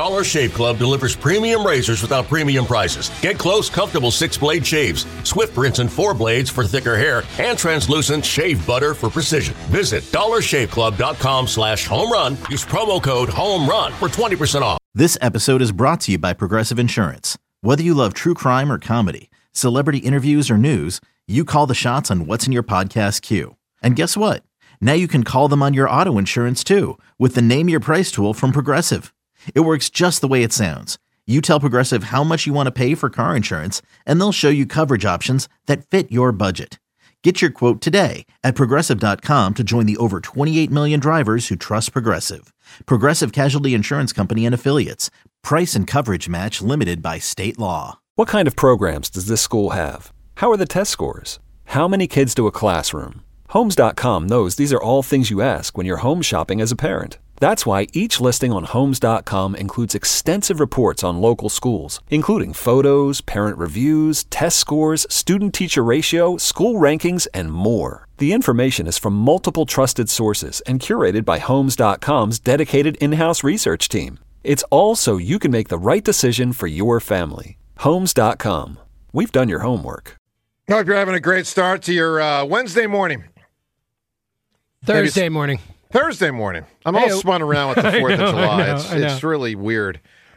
Dollar Shave Club delivers premium razors without premium prices. Get close, comfortable 6-blade shaves, swift rinse and 4 blades for thicker hair, and translucent shave butter for precision. Visit dollarshaveclub.com/homerun. Use promo code HOMERUN for 20% off. This episode is brought to you by Progressive Insurance. Whether you love true crime or comedy, celebrity interviews or news, you call the shots on what's in your podcast queue. And guess what? Now you can call them on your auto insurance too with the Name Your Price tool from Progressive. It works just the way it sounds. You tell Progressive how much you want to pay for car insurance, and they'll show you coverage options that fit your budget. Get your quote today at Progressive.com to join the over 28 million drivers who trust Progressive. Progressive Casualty Insurance Company and Affiliates. Price and coverage match limited by state law. What kind of programs does this school have? How are the test scores? How many kids do a classroom? Homes.com knows these are all things you ask when you're home shopping as a parent. That's why each listing on Homes.com includes extensive reports on local schools, including photos, parent reviews, test scores, student-teacher ratio, school rankings, and more. The information is from multiple trusted sources and curated by Homes.com's dedicated in-house research team. It's all so you can make the right decision for your family. Homes.com. We've done your homework. I hope you're having a great start to your Wednesday morning. Thursday morning. Thursday morning. I'm all spun around with the 4th of July. It's really weird.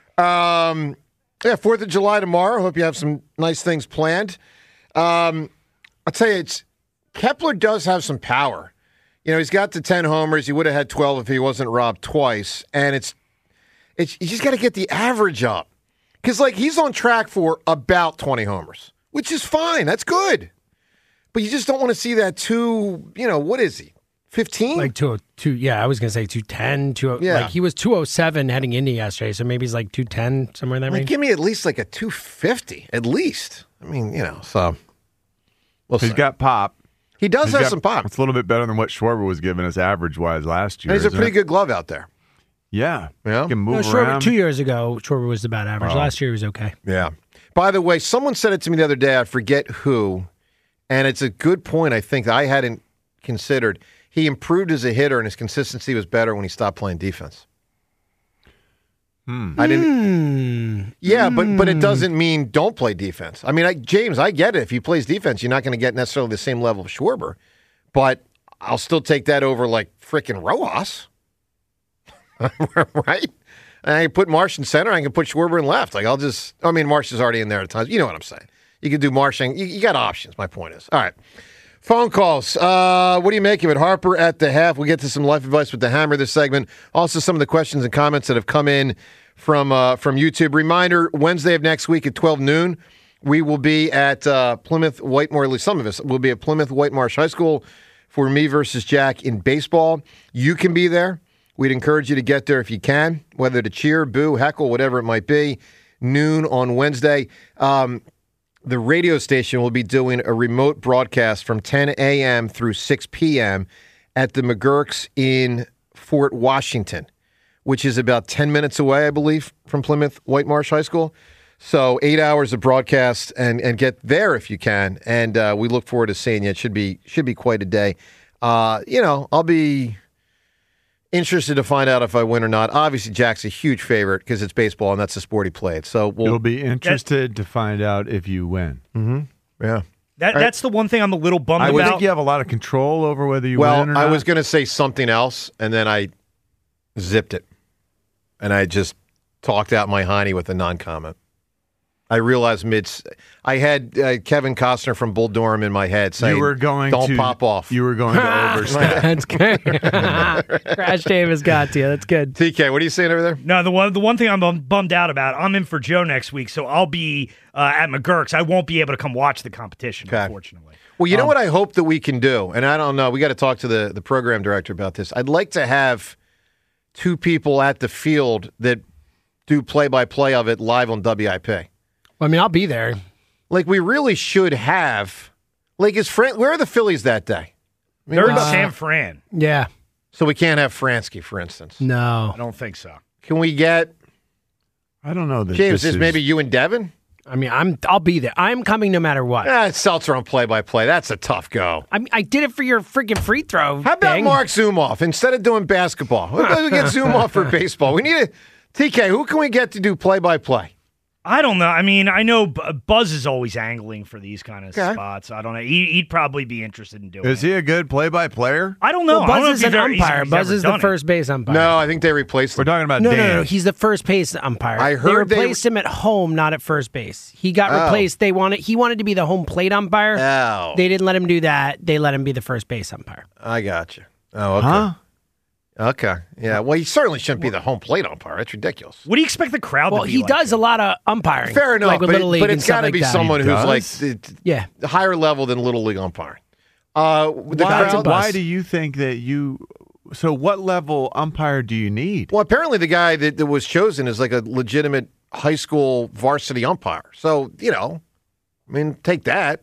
4th of July tomorrow. Hope you have some nice things planned. I'll tell you, Kepler does have some power. You know, he's got the 10 homers. He would have had 12 if he wasn't robbed twice. And you just got to get the average up. Because, he's on track for about 20 homers, which is fine. That's good. But you just don't want to see that what is he? 15? Like 202, yeah, I was going to say 210. Yeah. He was 207 heading into yesterday, so maybe he's 210, somewhere in that range. Give me at least a 250, at least. I mean, so. He's got pop. He does have some pop. It's a little bit better than what Schwarber was giving us average-wise last year. And he's a pretty good glove out there. Yeah. Yeah. He can move Schwarber, around. 2 years ago, Schwarber was about average. Last year, he was okay. Yeah. By the way, someone said it to me the other day. I forget who. And it's a good point, I think, that I hadn't considered. He improved as a hitter, and his consistency was better when he stopped playing defense. I didn't. Yeah, but it doesn't mean don't play defense. I mean, James, I get it. If he plays defense, you're not going to get necessarily the same level of Schwarber. But I'll still take that over frickin' Rojas. Right? And I can put Marsh in center. I can put Schwarber in left. Marsh is already in there at times. You know what I'm saying. You can do Marsh. You got options, my point is. All right. Phone calls. What do you make of it? Harper at the half. We'll get to some life advice with the Hammer this segment. Also, some of the questions and comments that have come in from YouTube. Reminder, Wednesday of next week at 12 noon, we will be at Plymouth Whitemoor, at least some of us will be at Plymouth Whitemarsh High School for me versus Jack in baseball. You can be there. We'd encourage you to get there if you can, whether to cheer, boo, heckle, whatever it might be. Noon on Wednesday. The radio station will be doing a remote broadcast from 10 a.m. through 6 p.m. at the McGurk's in Fort Washington, which is about 10 minutes away, I believe, from Plymouth Whitemarsh High School. So 8 hours of broadcast and get there if you can. And we look forward to seeing you. It should be quite a day. I'll be interested to find out if I win or not. Obviously, Jack's a huge favorite because it's baseball and that's the sport he played. So you'll be interested to find out if you win. Mm-hmm. Yeah. That's the one thing I'm a little bummed about. I think you have a lot of control over whether you win or not. Well, I was going to say something else, and then I zipped it. And I just talked out my hiney with a non-comment. I realized I had Kevin Costner from Bull Durham in my head saying, don't pop off. You were going to overstep. That's good. Crash Davis got to you. That's good. TK, what are you saying over there? No, the one thing I'm bummed out about, I'm in for Joe next week, so I'll be at McGurk's. I won't be able to come watch the competition, unfortunately. Well, you know what I hope that we can do, and I don't know, we got to talk to the program director about this. I'd like to have two people at the field that do play-by-play of it live on WIP. Well, I'll be there. We really should have. Where are the Phillies that day? They're in San Fran. Yeah. So we can't have Fransky, for instance. No. I don't think so. Can we get... I don't know. James, is maybe you and Devin? I'll be there. I'm coming no matter what. Seltzer on play-by-play. That's a tough go. I did it for your freaking free throw. How about Mark Zumoff instead of doing basketball? We get Zumoff for baseball. We need TK, who can we get to do play-by-play? I don't know. I mean, I know Buzz is always angling for these kind of spots. I don't know. He'd probably be interested in doing it. Is he a good play-by-player? I don't know. Well, I don't know Buzz if is an umpire. he's Buzz ever is the done it. first base umpire. No, I think they replaced We're him. talking about No, Dan. no. He's the first base umpire. I heard they they- replaced him at home, not at first base. He got replaced. He wanted to be the home plate umpire. Oh. They didn't let him do that. They let him be the first base umpire. I got you. Oh, okay. Huh? Okay. Yeah, well, he certainly shouldn't be the home plate umpire. That's ridiculous. What do you expect the crowd Well, to be he like? does a lot of umpiring. Fair enough, like with Little League but and it's stuff got to like be that. someone He who's like does? Yeah. higher level than Little League umpiring. The Why, crowd, why do you think that you? So, what level umpire do you need? well, apparently the guy that was chosen is like a legitimate high school varsity umpire. So, take that.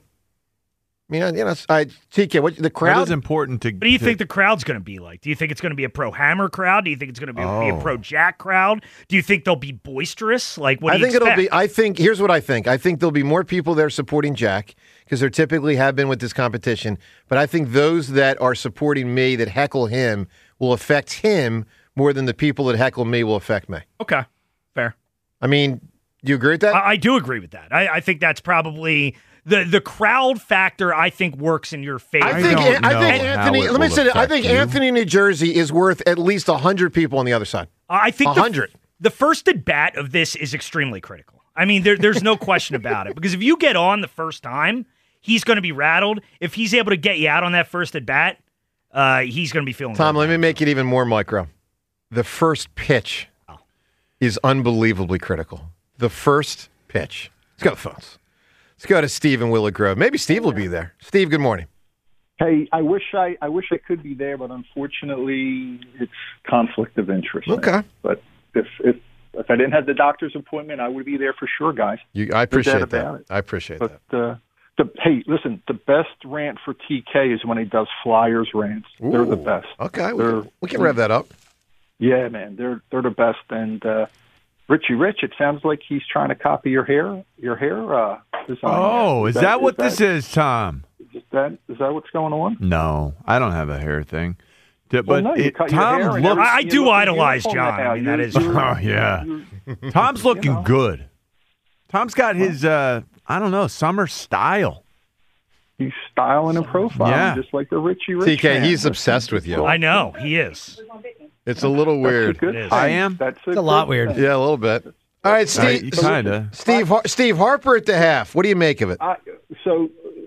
TK, what the That crowd? is important to. What do you think the crowd's going to be like? Do you think it's going to be a pro Hammer crowd? Do you think it's going to be a pro Jack crowd? Do you think they'll be boisterous? Like, what do you expect? Here's what I think. I think there'll be more people there supporting Jack because there typically have been with this competition. But I think those that are supporting me that heckle him will affect him more than the people that heckle me will affect me. Okay, fair. I mean, do you agree with that? I do agree with that. I think that's probably the crowd factor. I think works in your favor. I think don't know Anthony. how it Let me will say that. I affect think you. Anthony, New Jersey, is worth at least 100 people on the other side. I think 100. The first at bat of this is extremely critical. I mean, there's no question about it. Because if you get on the first time, he's going to be rattled. If he's able to get you out on that first at bat, he's going to be feeling. Tom, good. let me make it even more micro. The first pitch is unbelievably critical. The first pitch. Let's go to the phones. Let's go to Steve in Willow Grove. Maybe Steve will be there. Steve, good morning. Hey, I wish I could be there, but unfortunately, it's conflict of interest. Okay. But if I didn't have the doctor's appointment, I would be there for sure, guys. I appreciate doubt about that. it. I appreciate But that. hey, listen, the best rant for TK is when he does Flyers rants. They're the Ooh, best. Okay, They're- we can rev that up. Yeah, man, they're the best. And Richie Rich, it sounds like he's trying to copy your hair design. Oh, is that what this is, Tom? Is that what's going on? No, I don't have a hair thing. But Well, no, you cut your hair Tom and looks. I you do look idolize beautiful John. now. I mean, that is. Oh yeah, Tom's looking good. Tom's got his I don't know, summer style. He's styling and profiling, Yeah. just like the Richie Rich. TK, man. he's obsessed with you. I know he is. It's a little That's a weird. good It is. thing. I am? That's It's a lot good weird. thing. Yeah, a little bit. All right, Steve. Kinda. Steve Harper at the half. What do you make of it? So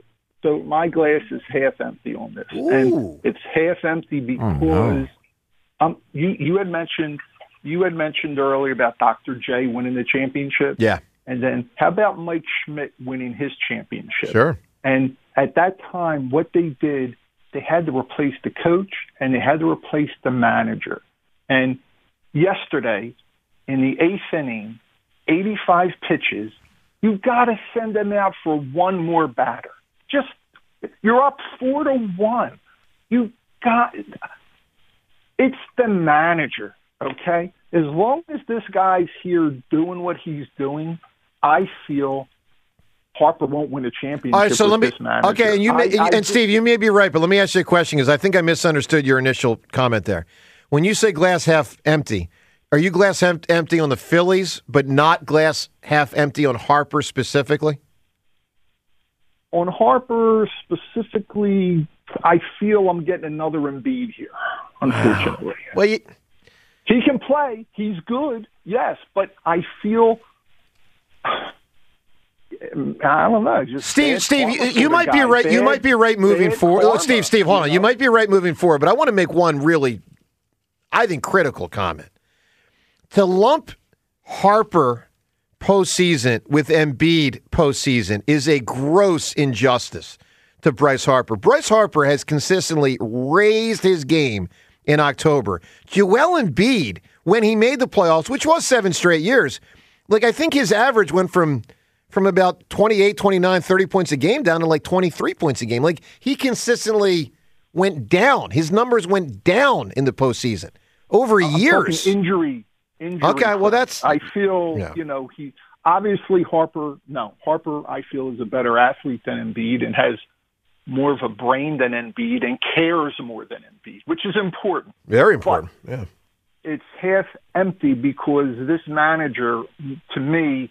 my glass is half empty on this, Ooh. and it's half empty because no. you had mentioned earlier about Dr. J winning the championship. Yeah, And then how about Mike Schmidt winning his championship? sure. And at that time, what they did, they had to replace the coach and they had to replace the manager. And yesterday, in the eighth inning, 85 pitches, you've got to send them out for one more batter. Just, you're up 4-1. You got, it's the manager, okay? As long as this guy's here doing what he's doing, I feel Harper won't win a championship. All right, so with let me. this manager. Okay, and and Steve, you may be right, but let me ask you a question because I think I misunderstood your initial comment there. When you say glass half empty, are you glass empty on the Phillies, but not glass half empty on Harper specifically? On Harper specifically, I feel I'm getting another Embiid here, unfortunately. Well, He can play. He's good, yes, but I feel I don't know. Just Steve, bad karma for you the might be guy. right. You Bad- might be right moving bad forward. karma, Steve, hold on. you You know? might be right moving forward, but I want to make one really, I think, critical comment. To lump Harper postseason with Embiid postseason is a gross injustice to Bryce Harper. Bryce Harper has consistently raised his game in October. Joel Embiid, when he made the playoffs, which was 7 straight years, like I think his average went from about 28, 29, 30 points a game down to like 23 points a game. Like he consistently went down. His numbers went down in the postseason over years. Talking injury. Okay, well, that's- I feel Yeah. he obviously Harper. No, Harper I feel is a better athlete than Embiid and has more of a brain than Embiid and cares more than Embiid, which is important. Very important. Yeah. it's half empty because this manager, to me,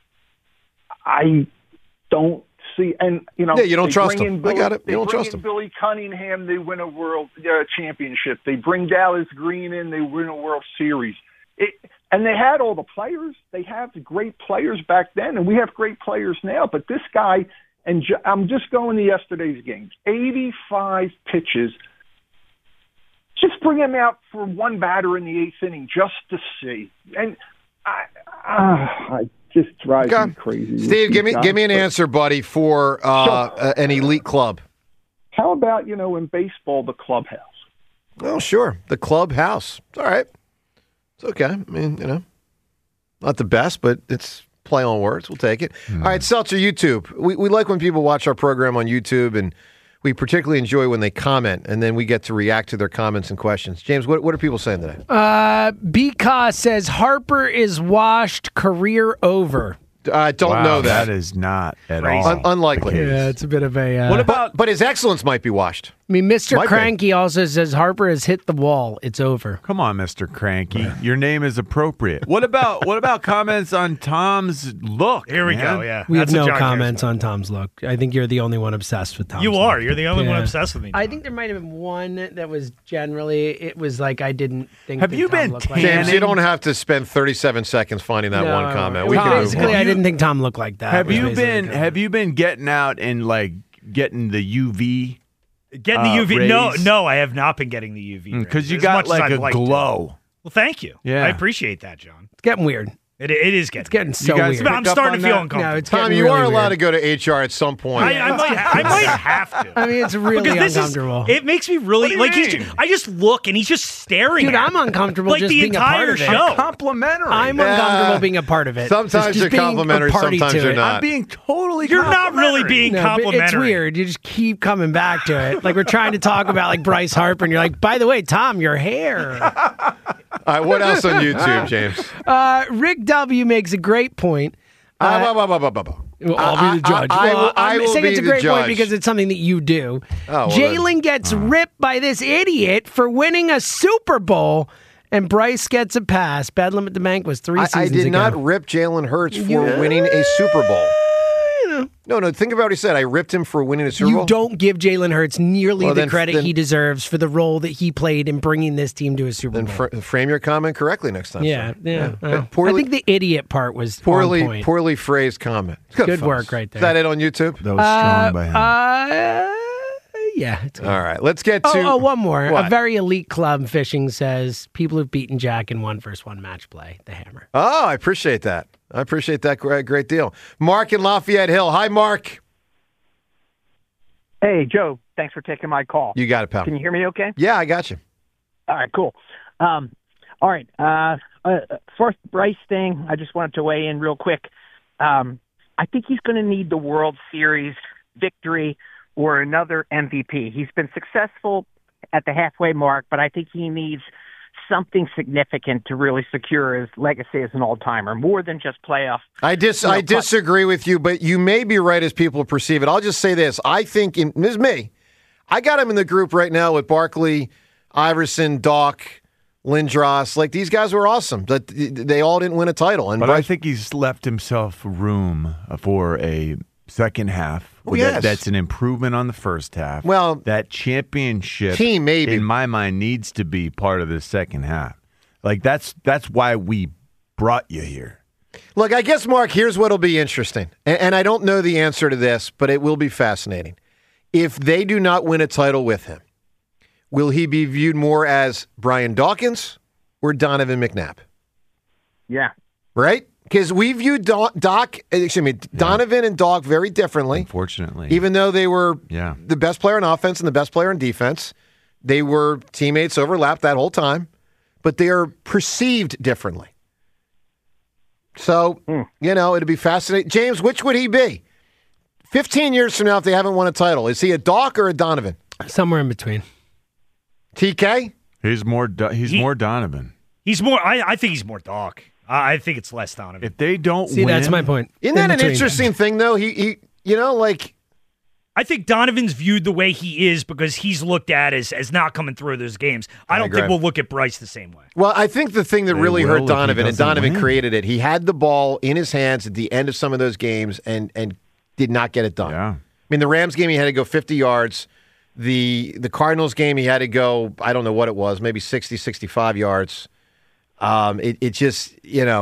I don't see. And you know, you don't they trust bring him. in Billy, I got it. You they don't bring trust in him. Billy Cunningham, they win a world championship. They bring Dallas Green in, they win a World Series. And they had all the players. They have great players back then, and we have great players now. But this guy, and I'm just going to yesterday's games, 85 pitches. Just bring him out for one batter in the eighth inning just to see. And I just drives me crazy. Steve, give me an answer, buddy, for an elite club. How about, in baseball, the clubhouse? Oh, sure. The clubhouse. All right. It's okay. I mean, not the best, but it's play on words. We'll take it. All right, Seltzer, YouTube. We like when people watch our program on YouTube, and we particularly enjoy when they comment, and then we get to react to their comments and questions. James, what are people saying today? Bika says Harper is washed, career over. I don't know that. That is not at all unlikely. Yeah, it's a bit of a... What about... But his excellence might be washed. I mean, Mr. Cranky also says Harper has hit the wall. It's over. Come on, Mr. Cranky. Your name is appropriate. What about comments on Tom's look? Here we go, yeah. We have no comments on Tom's look. I think you're the only one obsessed with Tom's You look. are. You're the only one obsessed with me. I think there might have been one that was generally, it was like I didn't think Have that you Tom been looked like James, that. you don't have to spend 37 seconds finding that one comment. We can move basically, on. I didn't think Tom looked like that. Have you been getting out and like getting the UV? Getting the UV? Rays? No, I have not been getting the UV. Because you as got much as like I'd a like to. glow. Well, thank you. Yeah. I appreciate that, John. It's getting weird. It is getting. It's getting so guys weird. I'm starting to feel uncomfortable. No, it's Tom, getting you really are allowed weird. to go to HR at some point. I might have to. I mean, it's really Because uncomfortable. it makes me really What do you like. mean? I just look and he's just staring. Dude, at I'm me. uncomfortable like just the being a part entire of it. show. Complimentary. I'm uncomfortable being a part of it. Sometimes you're being a complimentary, party sometimes to you're it. not. I'm being totally You're not really being No, but complimentary. it's weird. You just keep coming back to it. Like we're trying to talk about like Bryce Harper, and you're like, by the way, Tom, your hair. All right, what else on YouTube, James? Rick W makes a great point. I'll Well, I'll be the judge. I will I'm saying be it's a the great judge. point because it's something that you do. Oh, well, Jalen gets ripped by this idiot for winning a Super Bowl, and Bryce gets a pass. Bedlam at the Bank was 3 seasons I did ago. not rip Jalen Hurts for winning a Super Bowl. No, think about what he said. I ripped him for winning a Super Bowl. You don't give Jalen Hurts nearly Well, the then- credit then- he deserves for the role that he played in bringing this team to a Super Then Bowl. frame your comment correctly next time. Yeah. But I think the idiot part was on point. poorly phrased comment. Good fellas. work right there. Is that it on YouTube? That was strong by him. Yeah. It's good. All right, let's get to. one more. What? A very elite club fishing says people who've beaten Jack in 1-1 match play. The Hammer. Oh, I appreciate that. I appreciate that great deal. Mark in Lafayette Hill. Hi, Mark. Hey, Joe. Thanks for taking my call. You got it, pal. Can you hear me okay? Yeah, I got you. All right, cool. All right. First Bryce thing, I just wanted to weigh in real quick. I think he's going to need the World Series victory or another MVP. He's been successful at the halfway mark, but I think he needs something significant to really secure his legacy as an all-timer, more than just playoff. I disagree with you, but you may be right as people perceive it. I'll just say this. I think, this is me, I got him in the group right now with Barkley, Iverson, Doc, Lindros. Like, these guys were awesome. But they all didn't win a title. But I think he's left himself room for a second half. Oh, yes. That's an improvement on the first half. Well, that championship team maybe in my mind needs to be part of the second half. Like that's why we brought you here. Look, I guess, Mark, here's what'll be interesting. And I don't know the answer to this, but it will be fascinating. If they do not win a title with him, will he be viewed more as Brian Dawkins or Donovan McNabb? Yeah. Right? Because we view Donovan and Doc very differently. Unfortunately. Even though they were the best player on offense and the best player on defense, they were teammates, overlapped that whole time, but they are perceived differently. So, it'd be fascinating. James, which would he be? 15 years from now, if they haven't won a title, is he a Doc or a Donovan? Somewhere in between. TK? He's more Donovan. He's more. I think he's more Doc. I think it's less Donovan. If they don't See, win, that's my point. Isn't that an interesting thing, though? He I think Donovan's viewed the way he is because he's looked at as not coming through those games. I don't think we'll look at Bryce the same way. Well, I think the thing that really hurt Donovan, and Donovan created it, he had the ball in his hands at the end of some of those games and did not get it done. Yeah. I mean, the Rams game, he had to go 50 yards. The Cardinals game, he had to go, I don't know what it was, maybe 60, 65 yards. It just,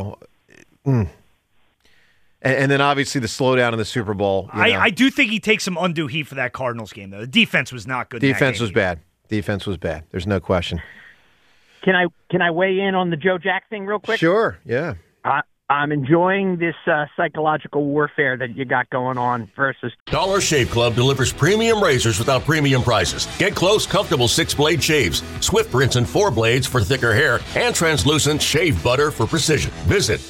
And then obviously the slowdown in the Super Bowl. I do think he takes some undue heat for that Cardinals game, though. The defense was not good. Defense was bad. Defense was bad. There's no question. Can I weigh in on the Joe Jack thing real quick? Sure, yeah. I'm enjoying this psychological warfare that you got going on versus... Dollar Shave Club delivers premium razors without premium prices. Get close, comfortable 6-blade shaves, Swift rinse and 4 blades for thicker hair, and translucent shave butter for precision. Visit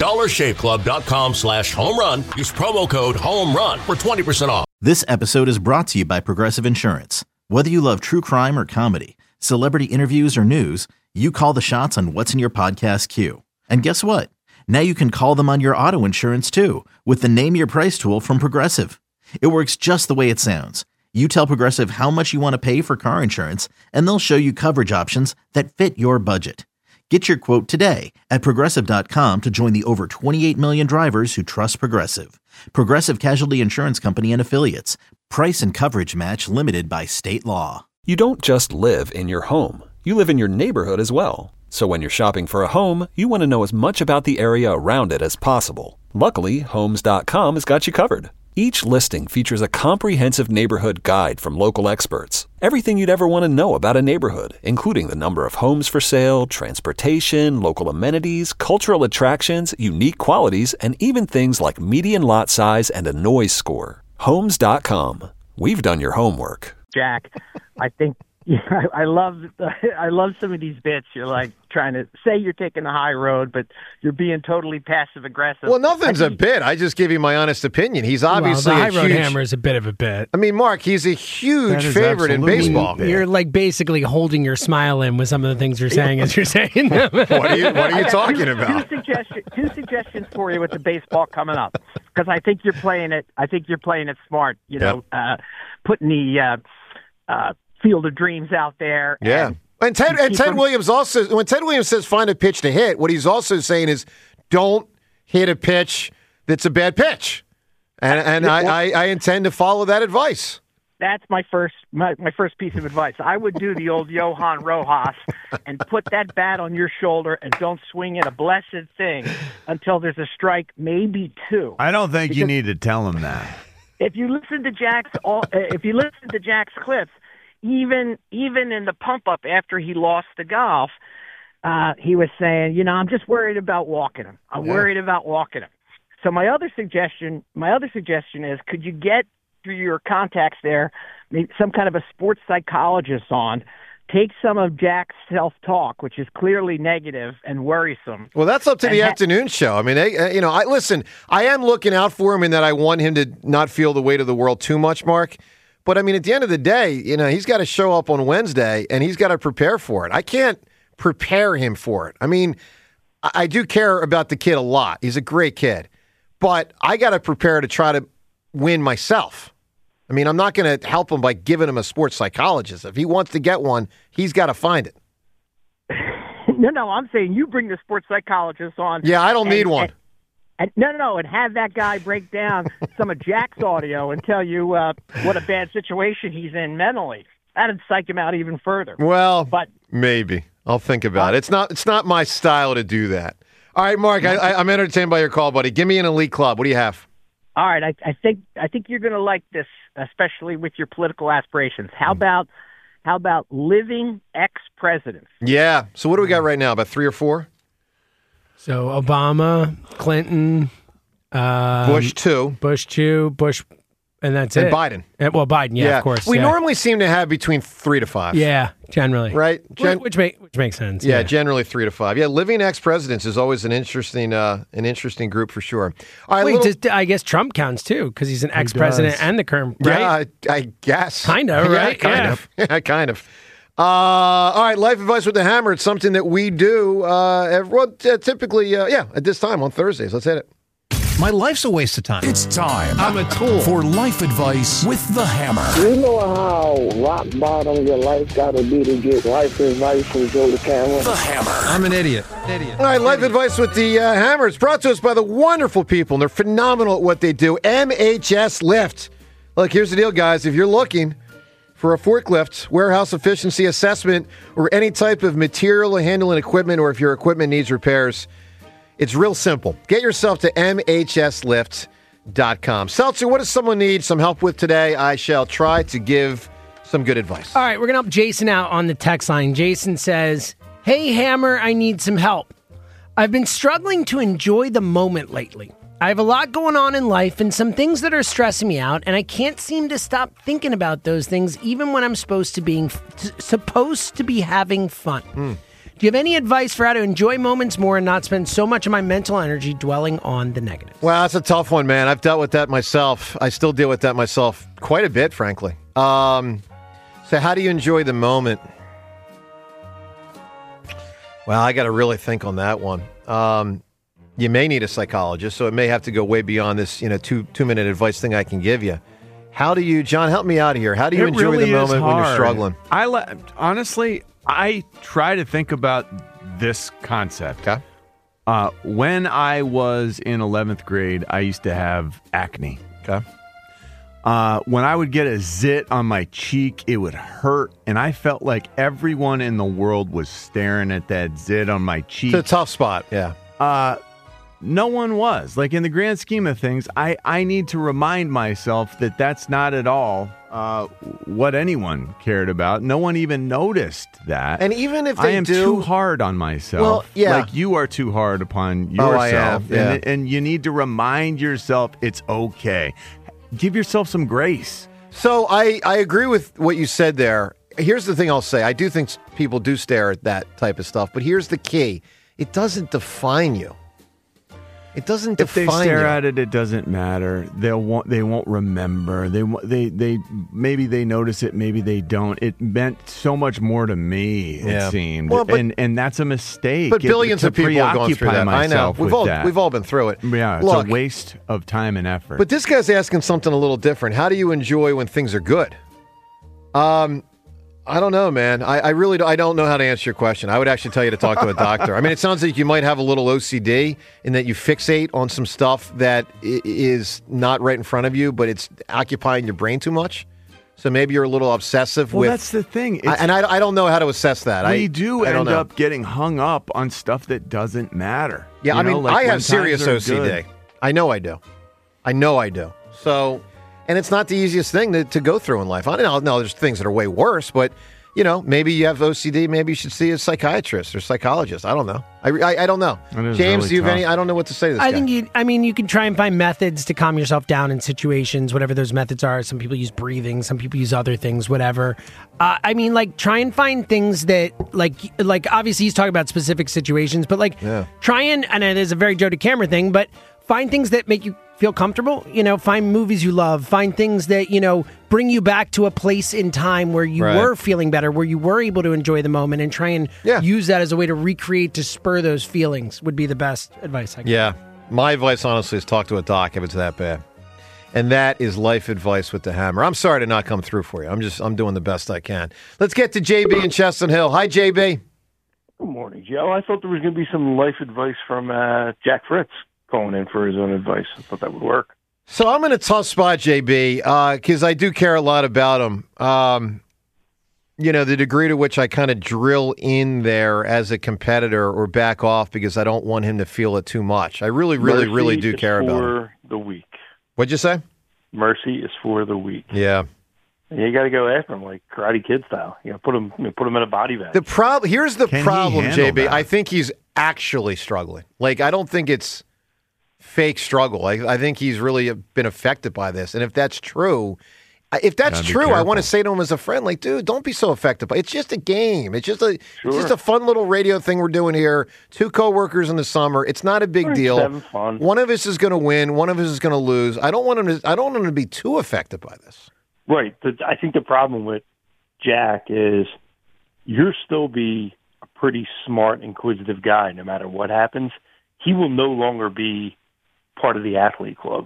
dollarshaveclub.com/home-run. Use promo code HOME-RUN for 20% off. This episode is brought to you by Progressive Insurance. Whether you love true crime or comedy, celebrity interviews or news, you call the shots on what's in your podcast queue. And guess what? Now you can call them on your auto insurance too with the Name Your Price tool from Progressive. It works just the way it sounds. You tell Progressive how much you want to pay for car insurance, and they'll show you coverage options that fit your budget. Get your quote today at Progressive.com to join the over 28 million drivers who trust Progressive. Progressive Casualty Insurance Company and Affiliates. Price and coverage match limited by state law. You don't just live in your home. You live in your neighborhood as well. So when you're shopping for a home, you want to know as much about the area around it as possible. Luckily, Homes.com has got you covered. Each listing features a comprehensive neighborhood guide from local experts. Everything you'd ever want to know about a neighborhood, including the number of homes for sale, transportation, local amenities, cultural attractions, unique qualities, and even things like median lot size and a noise score. Homes.com. We've done your homework. Jack, I think I love some of these bits. You're like trying to say you're taking the high road, but you're being totally passive aggressive. Well, nothing's a bit. I just give you my honest opinion. He's obviously the high road huge hammer is a bit of a bit. I mean, Mark, he's a huge favorite in baseball. You're like basically holding your smile in with some of the things you're saying as you're saying them. What are you talking about? Two suggestions for you with the baseball coming up, because I think you're playing it. I think you're playing it smart. Putting the Field of Dreams out there. Yeah. And Ted Williams also, when Ted Williams says find a pitch to hit, what he's also saying is don't hit a pitch that's a bad pitch. And I intend to follow that advice. That's my first piece of advice. I would do the old Johan Rojas and put that bat on your shoulder and don't swing it a blessed thing until there's a strike, maybe two. I don't think you need to tell him that. If you listen to Jack's clips, even in the pump up after he lost the golf, he was saying, I'm just worried about walking him. I'm worried about walking him. So my other suggestion is, could you get through your contacts there, maybe some kind of a sports psychologist on, take some of Jack's self-talk, which is clearly negative and worrisome. Well, that's up to the afternoon show. I mean, listen, I am looking out for him in that I want him to not feel the weight of the world too much, Mark. But, I mean, at the end of the day, he's got to show up on Wednesday, and he's got to prepare for it. I can't prepare him for it. I mean, I do care about the kid a lot. He's a great kid. But I got to prepare to try to win myself. I mean, I'm not going to help him by giving him a sports psychologist. If he wants to get one, he's got to find it. No, I'm saying you bring the sports psychologist on. Yeah, I don't need one. And have that guy break down some of Jack's audio and tell you what a bad situation he's in mentally. That'd psych him out even further. Well, maybe. I'll think about it. It's not my style to do that. All right, Mark, I'm entertained by your call, buddy. Give me an elite club. What do you have? All right, I think you're going to like this, especially with your political aspirations. How about living ex-presidents? Yeah. So what do we got right now? About 3 or 4? So Obama, Clinton, Bush 2, and that's and it. Biden. Biden, yeah, of course. We normally seem to have between 3 to 5. Yeah, generally. Right? Which makes sense. Yeah, generally 3 to 5. Yeah, living ex-presidents is always an interesting group for sure. All right, I guess Trump counts too, because he's an ex-president and the current, right? Yeah, I guess. Kind of, right? Kind of. Yeah, kind of. All right, Life Advice with the Hammer. It's something that we do typically, at this time on Thursdays. Let's hit it. My life's a waste of time. It's time. I'm a tool. For life advice with the Hammer. You know how rock bottom your life got to be to get life advice from Joe the Camera? The Hammer. I'm an idiot. All right, life advice with the Hammer. It's brought to us by the wonderful people, and they're phenomenal at what they do. MHS Lift. Look, here's the deal, guys. If you're looking for a forklift, warehouse efficiency assessment, or any type of material handling equipment, or if your equipment needs repairs, it's real simple. Get yourself to mhslift.com. Seltzer, what does someone need some help with today? I shall try to give some good advice. All right, we're going to help Jason out on the text line. Jason says, "Hey, Hammer, I need some help. I've been struggling to enjoy the moment lately. I have a lot going on in life and some things that are stressing me out, and I can't seem to stop thinking about those things even when I'm supposed to be having fun. Do you have any advice for how to enjoy moments more and not spend so much of my mental energy dwelling on the negative?" Well, that's a tough one, man. I've dealt with that myself. I still deal with that myself quite a bit, frankly. So how do you enjoy the moment? Well, I got to really think on that one. You may need a psychologist, so it may have to go way beyond this, two-minute advice thing I can give you. How do you, John, help me out here. How do you enjoy the moment when you're struggling? Honestly, I try to think about this concept. Okay. When I was in 11th grade, I used to have acne. Okay. When I would get a zit on my cheek, it would hurt, and I felt like everyone in the world was staring at that zit on my cheek. It's a tough spot, yeah. No one was. Like, in the grand scheme of things, I need to remind myself that that's not at all what anyone cared about. No one even noticed that. And even if I they am do, too hard on myself. Well, yeah. Like you are too hard upon yourself. I am, yeah. And you need to remind yourself it's okay. Give yourself some grace. So I agree with what you said there. Here's the thing I'll say. I do think people do stare at that type of stuff, but here's the key. It doesn't define you. It doesn't define you. If they stare at it, it doesn't matter. They won't remember. They maybe they notice it, maybe they don't. It meant so much more to me. It seemed, well, but, and that's a mistake. But billions of people have gone through that. I know. We've all been through it. Yeah, it's a waste of time and effort. But this guy's asking something a little different. How do you enjoy when things are good? I don't know, man. I really don't know how to answer your question. I would actually tell you to talk to a doctor. I mean, it sounds like you might have a little OCD in that you fixate on some stuff that is not right in front of you, but it's occupying your brain too much. So maybe you're a little obsessive with... Well, that's the thing. I don't know how to assess that. We end up getting hung up on stuff that doesn't matter. Yeah, I have serious OCD. I know I do. So... And it's not the easiest thing to go through in life. I know there's things that are way worse, but, maybe you have OCD. Maybe you should see a psychiatrist or psychologist. I don't know. I don't know. James, really do you have any? I don't know what to say to this guy. I think you can try and find methods to calm yourself down in situations, whatever those methods are. Some people use breathing. Some people use other things, whatever. Try and find things that, like obviously he's talking about specific situations, but try and it is a very Joe DeCamera thing, but find things that make you feel comfortable, find movies you love, find things that, bring you back to a place in time where you were feeling better, where you were able to enjoy the moment, and try and use that as a way to recreate, to spur those feelings would be the best advice I can. Yeah. My advice, honestly, is talk to a doc if it's that bad. And that is life advice with the Hammer. I'm sorry to not come through for you. I'm doing the best I can. Let's get to JB in Chestnut Hill. Hi, JB. Good morning, Joe. I thought there was going to be some life advice from Jack Fritz calling in for his own advice. I thought that would work. So I'm in a tough spot, JB, because I do care a lot about him. The degree to which I kind of drill in there as a competitor or back off because I don't want him to feel it too much. I really do care about him. For the weak. What'd you say? Mercy is for the weak. Yeah. And you got to go after him like Karate Kid style. You got to put him in a body bag. Here's the problem, JB. That? I think he's actually struggling. I don't think it's fake struggle. I think he's really been affected by this. And if that's true, I want to say to him as a friend, dude, don't be so affected by it. It's just a game. It's just a fun little radio thing we're doing here. 2 coworkers in the summer. It's not a big deal. Having fun. One of us is going to win. One of us is going to lose. I don't want him to be too affected by this. Right. I think the problem with Jack is you'll still be a pretty smart, inquisitive guy no matter what happens. He will no longer be part of the athlete club.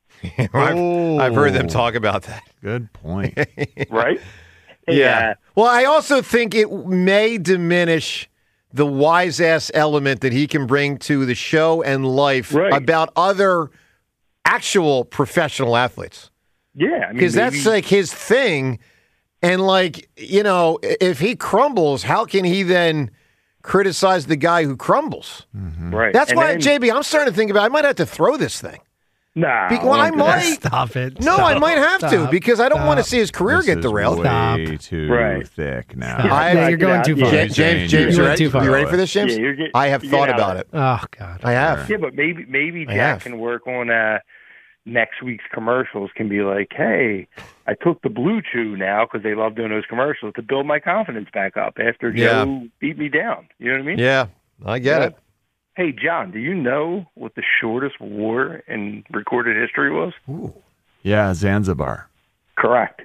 I've heard them talk about that. Good point. Right? Yeah. Well, I also think it may diminish the wise-ass element that he can bring to the show and life about other actual professional athletes. Yeah. Because that's like his thing. And like, you know, if he crumbles, how can he then criticize the guy who crumbles? Mm-hmm. Right. That's And why, then- JB, I'm starting to think about I might have to throw this thing. Nah. Well, I might. Stop it. No, I might have to because I don't want to see his career This get is derailed. way too thick now. You're going too far. James, You you went ready? too far. You ready for this, James? Yeah, you're getting- I have you're thought getting out about of it. Oh, God. I have. Yeah, but maybe I Jack have. can work on next week's commercials. Can be like, hey, I took the Blue Chew now because they love doing those commercials to build my confidence back up after Yeah. Joe beat me down. You know what I mean? Yeah, I get it. Hey, John, do you know what the shortest war in recorded history was? Yeah, Zanzibar. Correct.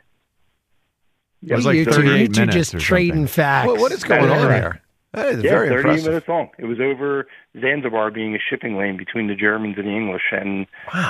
It was like you 38 two minutes just or trading something. facts. What is going on here? That is very 38 impressive. minutes long. It was over Zanzibar being a shipping lane between the Germans and the English, and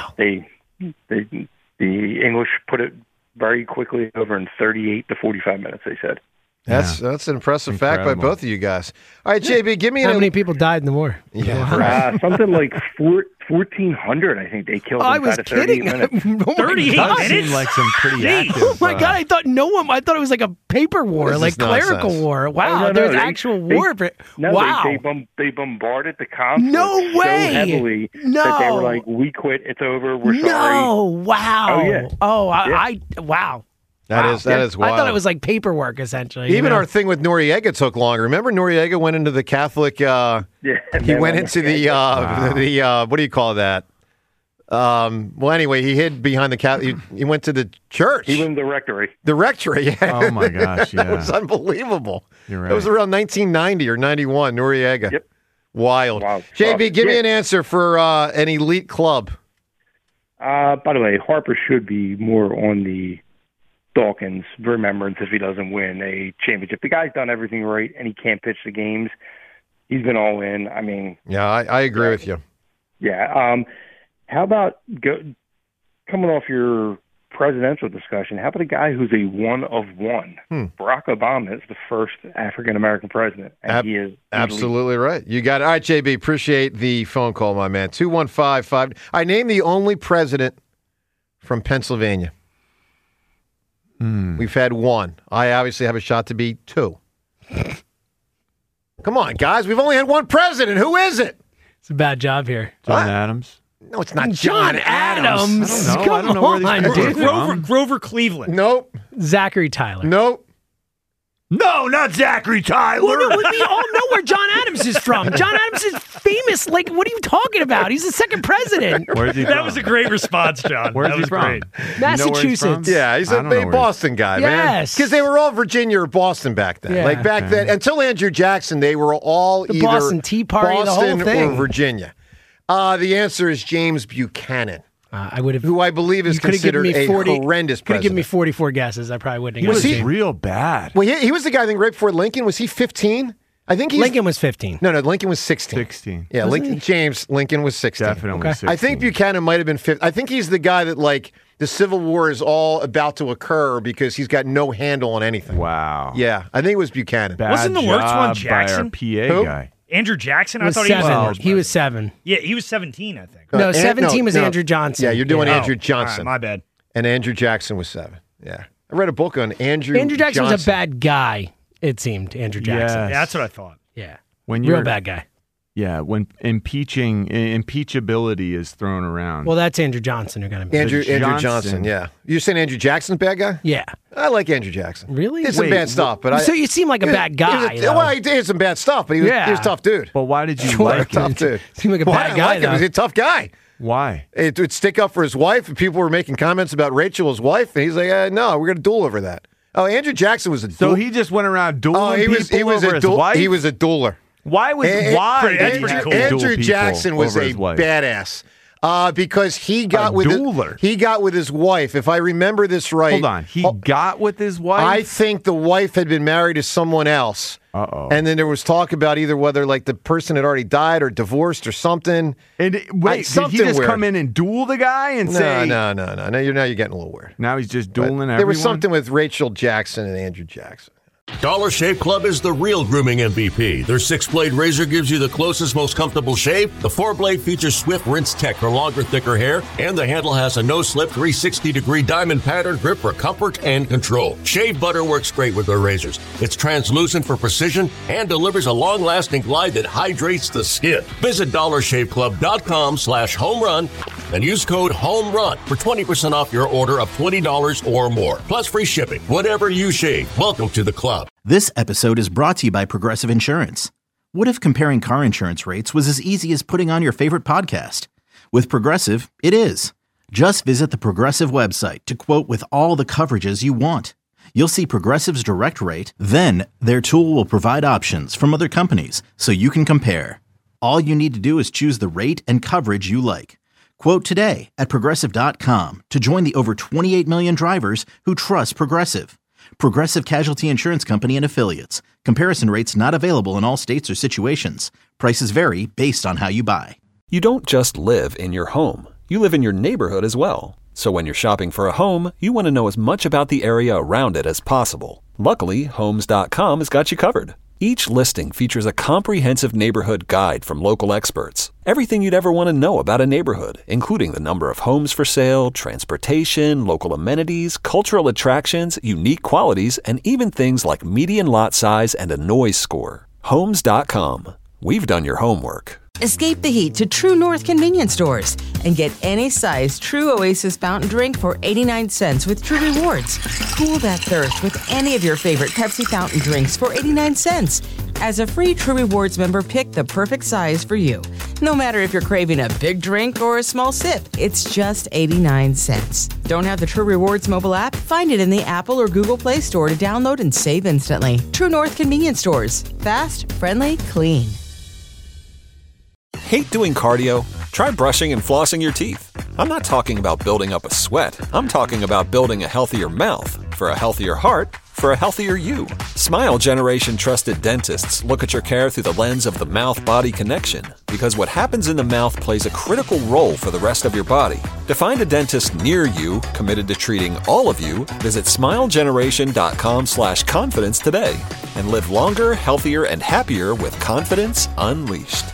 the English put it very quickly over in 38 to 45 minutes. They said. That's an impressive fact by both of you guys. All right, JB, give me How many people died in the war? Yeah, something like 1,400. I think they killed. I inside was of 38 kidding. minutes. Oh my 38 God. minutes? Seemed like some pretty active. Oh my God! I thought I thought it was like a paper war, This like is nonsense. clerical war. Wow, No, there's they- actual they- war. No, Wow. they bombarded the consulate No way. so heavily that they were No. like, "We quit. It's over. We're sorry." No! Wow! Oh, yeah. Oh, Yeah. I wow. That is wild. I thought it was like paperwork essentially. Even you know? our thing with Noriega took longer. Remember, Noriega went into the Catholic. Yeah, He went into the what do you call that? Well, anyway, he hid behind the Catholic. He went to the church. He went in the rectory. The rectory. Yeah. Oh my gosh! That Yeah, was unbelievable. You're right. That was around 1990 or 91. Noriega. Yep. Wild. Wow. JB, give me an answer for an elite club. By the way, Harper should be more on the Dawkins remembrance if he doesn't win a championship. The guy's done everything right, and he can't pitch the games. He's been all in. I mean, Yeah, I agree with you. yeah. How about coming off your presidential discussion? How about a guy who's a one of one? Barack Obama is the first African American president, and he is Absolutely right. You got it. All right, JB, appreciate the phone call, my man. 215-5. I named the only president from Pennsylvania. We've had one. I obviously have a shot to be two. Come on, guys. We've only had one president. Who is it? It's a bad job here. John Adams. No, it's not John Adams. I don't know. Come I don't know where these on, people are dude. from. Grover Cleveland. Nope. Zachary Tyler. Nope. No, not Zachary Tyler. Well, no, we all know where John Adams is from. John Adams is famous. Like, what are you talking about? He's the second president. Where's he That from? was a great response, John. Where's that he was from? great. You know where he's Massachusetts. from? Yeah, he's I a don't know big where Boston guy, man. Yes. Because they were all Virginia or Boston back then. Yeah. Like back then, until Andrew Jackson, they were all The either Boston Tea Party, the whole Boston thing. or Virginia. The answer is James Buchanan, I would have. who I believe is You could have given considered me 40. a horrendous Could have given me president. 44 guesses. I probably wouldn't He have was gotten it. real bad. Well, he was the guy I think right before Lincoln. Was he 15? I think Lincoln was 15. No, Lincoln was 16. 16. Yeah, Lincoln. James Lincoln was 16. Definitely Okay. 16. I think Buchanan might have been 15. I think he's the guy that like the Civil War is all about to occur because he's got no handle on anything. Wow. Yeah, I think it was Buchanan. Bad Wasn't the worst one job by our Jackson? PA Who? guy. Andrew Jackson? I Was thought 7. he was He was 7. Yeah, he was 17, I think. No, And- 17 was no. Andrew Johnson. Yeah, you're doing Yeah. Andrew Oh, Johnson. all right, my bad. And Andrew Jackson was 7. Yeah. I read a book on Andrew Jackson was a Johnson. bad guy, it seemed, Andrew Jackson. Yes. Yeah, that's what I thought. Yeah. When Real you're bad guy. Yeah, when impeachability is thrown around. Well, that's Andrew Johnson who got him. Andrew Johnson. Johnson, yeah. You're saying Andrew Jackson's a bad guy? Yeah. I like Andrew Jackson. Really? Did some Wait, bad stuff, but So you seem like a bad guy, though. Well, he did some bad stuff, but he was a tough dude. But why did you Sure. like Tough him? dude. Seemed like a Why bad I guy, like him? though. He's a tough guy. Why? It would stick up for his wife, and people were making comments about Rachel, his wife, and he's like, no, we're going to duel over that. Oh, Andrew Jackson was a duel. So he just went around dueling he was people over a his duel. wife? He was a dueler. Why was And- why? Pretty- did that's he pretty have cool. to duel Andrew people Jackson was over a his wife? badass. Because he got with his wife. If I remember this right. Hold on. He got with his wife? I think the wife had been married to someone else. Uh-oh. And then there was talk about either whether like the person had already died or divorced or something. And wait, did he just come in and duel the guy and say... No. Now you're getting a little weird. Now he's just dueling everyone? There was something with Rachel Jackson and Andrew Jackson. Dollar Shave Club is the real grooming MVP. Their 6-blade razor gives you the closest, most comfortable shave. The 4-blade features Swift Rinse Tech for longer, thicker hair, and the handle has a no-slip 360-degree diamond pattern grip for comfort and control. Shave butter works great with their razors. It's translucent for precision and delivers a long-lasting glide that hydrates the skin. Visit DollarShaveClub.com/homerun and use code HOMERUN for 20% off your order of $20 or more. Plus free shipping. Whatever you shave, welcome to the club. This episode is brought to you by Progressive Insurance. What if comparing car insurance rates was as easy as putting on your favorite podcast? With Progressive, it is. Just visit the Progressive website to quote with all the coverages you want. You'll see Progressive's direct rate, then their tool will provide options from other companies so you can compare. All you need to do is choose the rate and coverage you like. Quote today at Progressive.com to join the over 28 million drivers who trust Progressive. Progressive Casualty Insurance Company and Affiliates. Comparison rates not available in all states or situations. Prices vary based on how you buy. You don't just live in your home. You live in your neighborhood as well. So when you're shopping for a home, you want to know as much about the area around it as possible. Luckily, Homes.com has got you covered. Each listing features a comprehensive neighborhood guide from local experts. Everything you'd ever want to know about a neighborhood, including the number of homes for sale, transportation, local amenities, cultural attractions, unique qualities, and even things like median lot size and a noise score. Homes.com. We've done your homework. Escape the heat to True North convenience stores and get any size True Oasis fountain drink for 89 cents with True Rewards. Cool that thirst with any of your favorite Pepsi fountain drinks for 89 cents. As a free True Rewards member, pick the perfect size for you. No matter if you're craving a big drink or a small sip, it's just 89 cents. Don't have the True Rewards mobile app? Find it in the Apple or Google Play Store to download and save instantly. True North convenience stores. Fast, friendly, clean. Hate doing cardio? Try brushing and flossing your teeth. I'm not talking about building up a sweat. I'm talking about building a healthier mouth. For a healthier heart, for a healthier you. Smile Generation trusted dentists look at your care through the lens of the mouth-body connection, because what happens in the mouth plays a critical role for the rest of your body. To find a dentist near you committed to treating all of you, visit smilegeneration.com/confidence today and live longer, healthier, and happier with confidence unleashed.